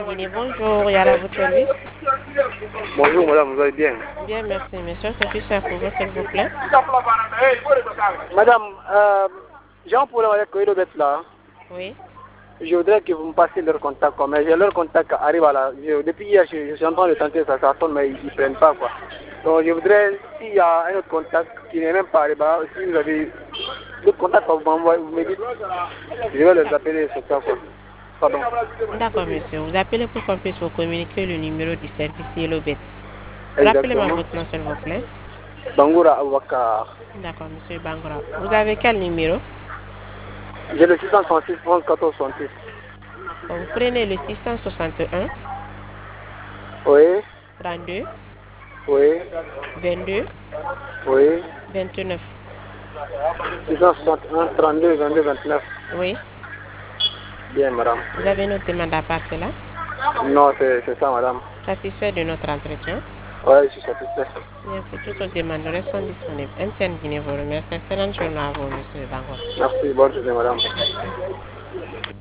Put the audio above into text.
Guinée, bonjour, il y a à votre service. Bonjour madame, vous allez bien? Bien, merci, monsieur. Que puis-je faire pour vous, s'il vous plaît? Madame, j'ai un problème avec Coïdobet là. Oui. Je voudrais que vous me passiez leur contact, quoi. Mais j'ai leur contact arrive à la... depuis hier, je suis en train de tenter ça sonne, mais ils ne prennent pas, quoi. Donc je voudrais, s'il y a un autre contact qui n'est même pas arrivé, si vous avez d'autres contacts, vous m'envoyez, vous me dites, je vais les appeler sur ça, quoi. Pardon. D'accord, monsieur. Vous appelez pour qu'on puisse vous communiquer le numéro du service Yellowbet. Rappelez-moi Exactement. votre nom, s'il vous plaît. Bangoura Abouakar. D'accord, monsieur Bangura. Vous avez quel numéro? J'ai le 636 11 14 66. Vous prenez le 661 Oui, 32 oui, 22 oui. 29. 661 32 22 29. Oui. Bien, madame. Vous avez une autre demande à part cela? Non, c'est ça, madame. Satisfait de notre entretien? Oui, je suis satisfait. Bien, pour toutes autres demandes, nous restons disponibles. MTN Guinée vous remercie. Excellente journée à vous, monsieur Bangura. Merci, bonne journée, madame. Merci.